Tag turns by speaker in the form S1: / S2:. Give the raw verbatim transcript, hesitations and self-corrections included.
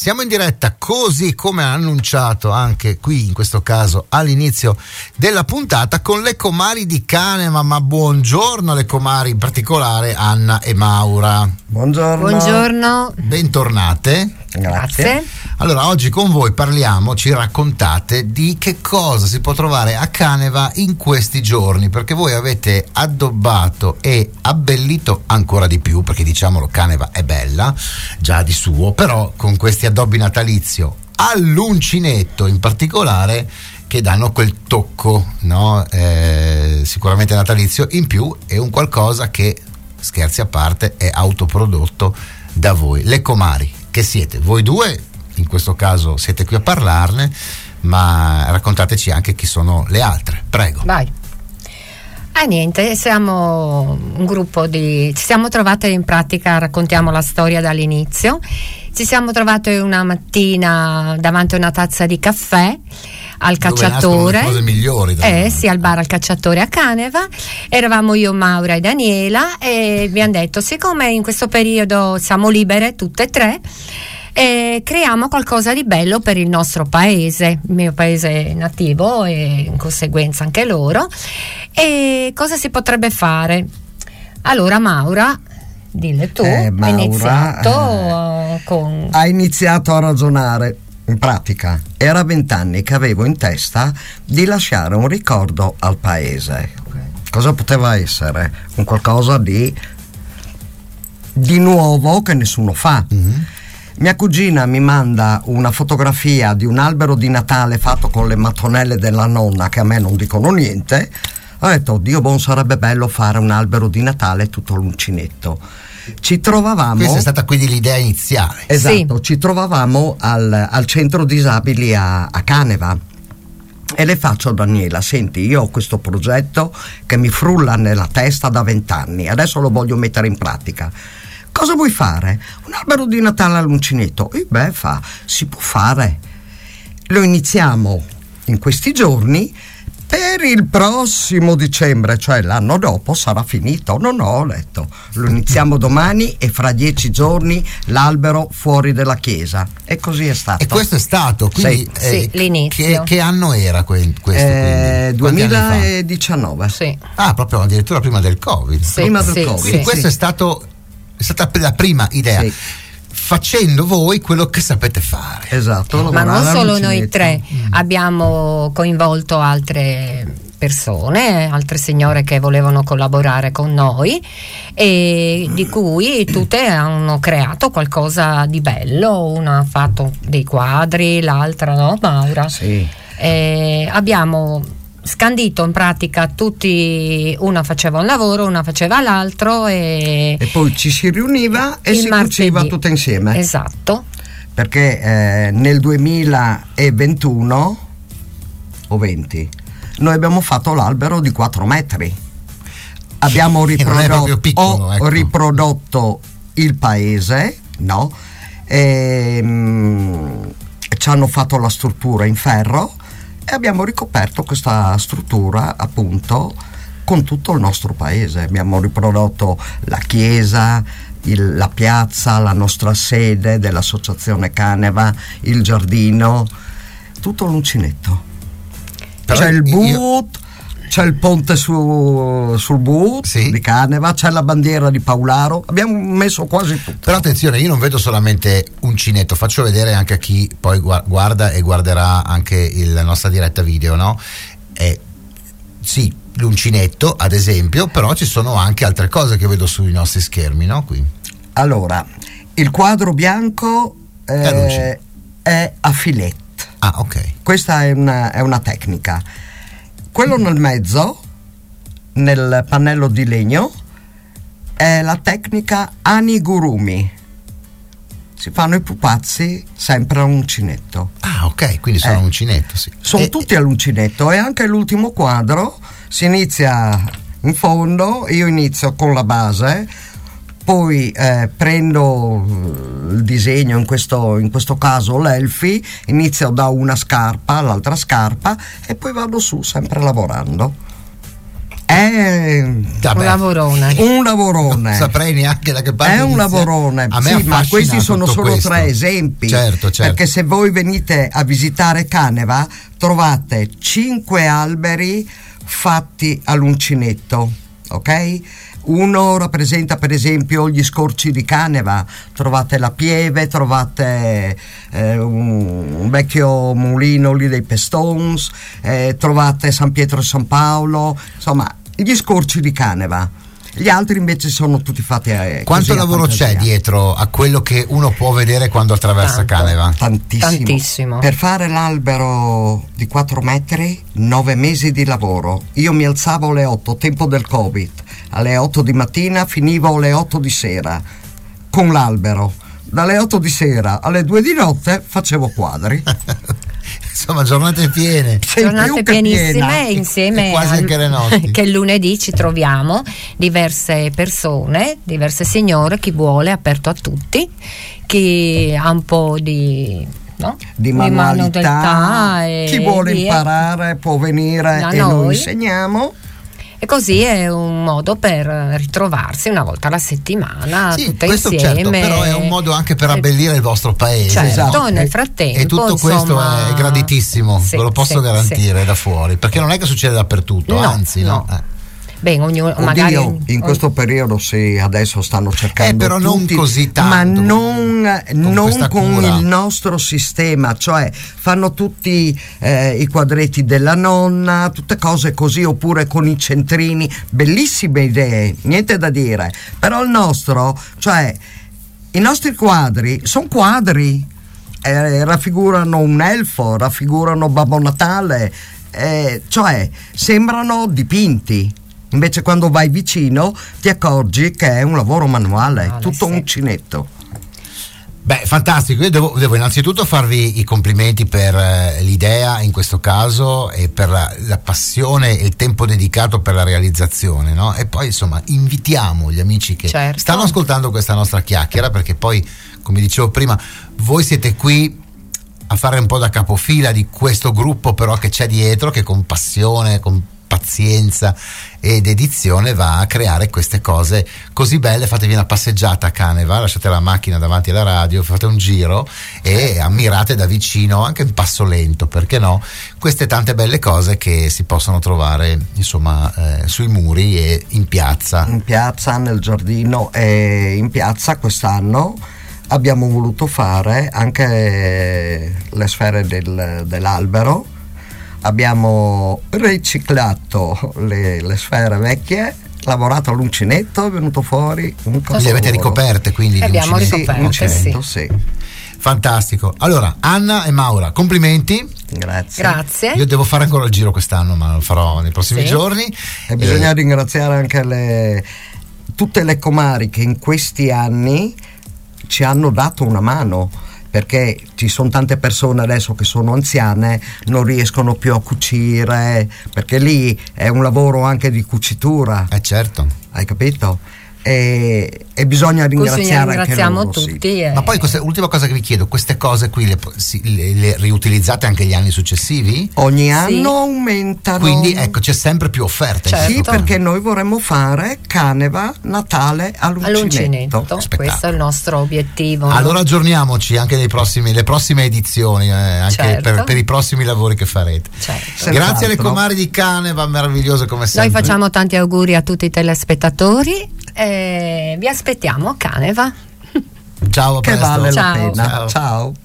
S1: siamo in diretta così come annunciato anche qui in questo caso all'inizio della puntata con le comari di Caneva, ma buongiorno alle comari, in particolare Anna e Maura.
S2: Buongiorno.
S3: Buongiorno.
S1: Bentornate.
S3: Grazie.
S1: Allora, oggi con voi parliamo, ci raccontate di che cosa si può trovare a Caneva in questi giorni, perché voi avete addobbato e abbellito ancora di più, perché diciamolo, Caneva è bella già di suo, però con questi addobbi natalizio all'uncinetto in particolare che danno quel tocco, no? Eh, sicuramente natalizio, in più è un qualcosa che, scherzi a parte, è autoprodotto da voi, le comari, che siete voi due, in questo caso siete qui a parlarne, ma raccontateci anche chi sono le altre, prego.
S3: Vai. Ah, niente, siamo un gruppo di... ci siamo trovate in pratica, raccontiamo la storia dall'inizio. Ci siamo trovate una mattina davanti a una tazza di caffè al Cacciatore.
S1: Le cose migliori.
S3: Eh sì, al bar al Cacciatore a Caneva. Eravamo io, Maura e Daniela e abbiamo detto, siccome in questo periodo siamo libere tutte e tre, e creiamo qualcosa di bello per il nostro paese, il mio paese nativo e in conseguenza anche loro. E cosa si potrebbe fare? Allora Maura, dille tu,
S2: eh, Maura,
S3: hai iniziato
S2: eh,
S3: con...
S2: ha iniziato a ragionare. In pratica era vent'anni che avevo in testa di lasciare un ricordo al paese. Okay. Cosa poteva essere? Un qualcosa di di nuovo che nessuno fa. Mm-hmm. Mia cugina mi manda una fotografia di un albero di Natale fatto con le mattonelle della nonna, che a me non dicono niente. Ho detto, oddio, buon, sarebbe bello fare un albero di Natale tutto l'uncinetto. Ci trovavamo...
S1: Questa è stata quindi l'idea iniziale.
S2: Esatto,
S3: sì.
S2: Ci trovavamo al, al centro disabili a, a Caneva. E le faccio a Daniela, senti, io ho questo progetto che mi frulla nella testa da vent'anni, adesso lo voglio mettere in pratica. Cosa vuoi fare? Un albero di Natale all'uncinetto? E beh, fa, si può fare. Lo iniziamo in questi giorni, per il prossimo dicembre, cioè l'anno dopo, sarà finito. No, no, ho letto. Lo iniziamo domani e fra dieci giorni l'albero fuori dalla chiesa. E così è stato.
S1: E questo è stato, quindi
S3: sì, eh, sì, l'inizio.
S1: Che, che anno era que- questo?
S2: Eh, duemiladiciannove.
S3: Sì.
S1: Ah, proprio addirittura prima del Covid.
S3: Sì,
S2: prima del
S3: sì,
S2: Covid.
S1: Quindi
S3: sì.
S1: questo è stato è stata la prima idea.
S2: Sì.
S1: Facendo voi quello che sapete fare.
S2: Esatto.
S3: Ma non solo noi
S2: all'uncinetto.
S3: tre, mm. abbiamo coinvolto altre persone, altre signore che volevano collaborare con noi e di cui tutte hanno creato qualcosa di bello. Una ha fatto dei quadri, l'altra no, Maura.
S2: Sì.
S3: E abbiamo scandito in pratica tutti, una faceva un lavoro, una faceva l'altro e,
S2: e poi ci si riuniva e
S3: il
S2: si
S3: martedì.
S2: cuciva tutte insieme.
S3: Esatto.
S2: Perché eh, nel duemilaventuno o venti noi abbiamo fatto l'albero di quattro metri. Abbiamo riprodotto,
S1: piccolo,
S2: ho
S1: ecco.
S2: riprodotto il paese, no? E, mh, ci hanno fatto la struttura in ferro e abbiamo ricoperto questa struttura appunto con tutto il nostro paese. Abbiamo riprodotto la chiesa, il, la piazza, la nostra sede dell'associazione Caneva, il giardino, tutto l'uncinetto.
S1: Però
S2: c'è il
S1: io...
S2: boot, c'è il ponte su, sul boot
S1: sì.
S2: di Caneva, c'è la bandiera di Paolaro, abbiamo messo quasi tutto.
S1: Però attenzione, io non vedo solamente uncinetto, faccio vedere anche a chi poi guarda e guarderà anche il, la nostra diretta video, no? Eh, sì, l'uncinetto ad esempio, però ci sono anche altre cose che vedo sui nostri schermi, no? Qui.
S2: Allora, il quadro bianco eh, è a filetto.
S1: Ah, ok.
S2: Questa è una, è una tecnica. Quello nel mezzo, nel pannello di legno, è la tecnica Anigurumi. Si fanno i pupazzi sempre a uncinetto.
S1: Ah, ok, quindi sono
S2: eh,
S1: uncinetto, sì.
S2: Sono
S1: e,
S2: tutti all'uncinetto e anche l'ultimo quadro si inizia in fondo, io inizio con la base, poi eh, prendo il disegno, in questo, in questo caso l'Elfi, inizio da una scarpa all'altra scarpa e poi vado su sempre lavorando. È
S1: Vabbè,
S3: un lavorone.
S2: un lavorone.
S1: Non saprei neanche da che parte
S2: È un
S1: iniziare.
S2: lavorone.
S1: A me
S2: Sì, ma
S1: affascina
S2: questi sono
S1: tutto
S2: solo
S1: questo.
S2: tre esempi.
S1: Certo, certo.
S2: Perché se voi venite a visitare Caneva trovate cinque alberi fatti all'uncinetto, ok? Uno rappresenta per esempio gli scorci di Caneva, trovate la pieve, trovate eh, un, un vecchio mulino lì dei Pestons, eh, trovate San Pietro e San Paolo, insomma gli scorci di Caneva. Gli altri invece sono tutti fatti a
S1: Quanto
S2: così, a
S1: lavoro c'è
S2: fantasia.
S1: dietro a quello che uno può vedere quando attraversa
S3: Tanto.
S1: Caneva?
S2: Tantissimo.
S3: Tantissimo.
S2: Per fare l'albero di quattro metri, nove mesi di lavoro. Io mi alzavo alle otto, tempo del Covid, alle otto di mattina, finivo alle otto di sera con l'albero. Dalle otto di sera alle due di notte facevo quadri.
S1: Insomma, giornate piene.
S2: Sei
S3: Giornate
S2: più che
S3: pienissime
S2: piena.
S3: insieme
S1: E quasi
S3: al-
S1: anche le notti.
S3: che lunedì ci troviamo diverse persone, diverse signore, chi vuole, aperto a tutti, chi ha un po' di, no?
S2: Di manualità,
S3: manualità e
S2: chi vuole
S3: via.
S2: imparare può venire
S3: Da
S2: e noi
S3: noi.
S2: insegniamo.
S3: E così è un modo per ritrovarsi una volta alla settimana,
S1: Sì,
S3: tutte
S1: questo
S3: insieme.
S1: certo, però è un modo anche per abbellire il vostro paese.
S3: Certo,
S1: no?
S3: nel
S1: E-
S3: frattempo,
S1: E tutto questo
S3: insomma,
S1: è graditissimo,
S3: sì,
S1: ve lo posso
S3: sì,
S1: garantire da fuori, perché non è che succede dappertutto,
S3: No,
S1: anzi, no?
S3: no.
S1: Eh.
S3: Beh, ognuno
S2: Oddio,
S3: magari
S2: in questo periodo sì, adesso stanno cercando
S1: Eh, però non
S2: tutti,
S1: così tanto,
S2: ma non
S1: con
S2: non
S1: questa
S2: con
S1: cura.
S2: il nostro sistema, cioè fanno tutti eh, i quadretti della nonna, tutte cose così, oppure con i centrini, bellissime idee, niente da dire, però il nostro, cioè i nostri quadri sono quadri, eh, raffigurano un elfo, raffigurano Babbo Natale, eh, cioè sembrano dipinti. Invece quando vai vicino ti accorgi che è un lavoro manuale,
S3: Manuale,
S2: tutto
S3: sì.
S2: uncinetto.
S1: Beh, fantastico, io devo, devo innanzitutto farvi i complimenti per eh, l'idea in questo caso e per la, la passione e il tempo dedicato per la realizzazione, no? E poi insomma invitiamo gli amici che
S3: Certo.
S1: stanno ascoltando questa nostra chiacchiera, perché poi, come dicevo prima, voi siete qui a fare un po' da capofila di questo gruppo però che c'è dietro, che con passione, con pazienza ed edizione va a creare queste cose così belle. Fatevi una passeggiata a Caneva, lasciate la macchina davanti alla radio, fate un giro e ammirate da vicino, anche in passo lento, perché no, queste tante belle cose che si possono trovare insomma eh, sui muri e in piazza.
S2: In piazza, nel giardino e in piazza quest'anno abbiamo voluto fare anche le sfere del, dell'albero. Abbiamo riciclato le, le sfere vecchie, lavorato all'uncinetto, è venuto fuori un
S1: Le avete
S2: capolavoro.
S1: ricoperte quindi?
S3: Le
S1: di
S3: abbiamo
S1: uncinetto?
S3: ricoperte,
S1: Ok.
S3: sì.
S2: Uncinetto, sì.
S1: Fantastico. Allora, Anna e Maura, complimenti.
S2: Grazie.
S3: Grazie.
S1: Io devo fare ancora il giro quest'anno, ma lo farò nei prossimi
S3: Sì.
S1: giorni.
S2: E bisogna
S1: Eh,
S2: ringraziare anche le, tutte le comari che in questi anni ci hanno dato una mano, perché ci sono tante persone adesso che sono anziane, non riescono più a cucire, perché lì è un lavoro anche di cucitura,
S1: eh certo.
S2: hai capito? E, e bisogna
S3: Così
S2: ringraziare anche
S3: ringraziamo
S2: loro, sì.
S3: tutti. e-
S1: Ma poi questa ultima cosa che vi chiedo, queste cose qui le, si- le- le riutilizzate anche gli anni successivi?
S2: Ogni
S3: Sì.
S2: anno aumentano.
S1: Quindi ecco, c'è sempre più offerta. in
S3: Certo.
S2: Sì,
S1: questo caso.
S2: perché noi vorremmo fare Caneva Natale all'uncinetto.
S3: all'uncinetto,
S1: Spettacolo.
S3: questo è il nostro obiettivo.
S1: Allora aggiorniamoci anche nei prossimi, le prossime edizioni, eh, anche
S3: Certo.
S1: per, per i prossimi lavori che farete.
S3: Certo.
S2: Senz'altro.
S1: Grazie alle comari di Caneva, meravigliose come
S3: Noi
S1: sempre.
S3: facciamo tanti auguri a tutti i telespettatori e vi aspettiamo a Caneva.
S1: Ciao, a
S2: Che
S1: presto.
S2: vale
S3: Ciao.
S2: la pena.
S1: Ciao.
S2: Ciao.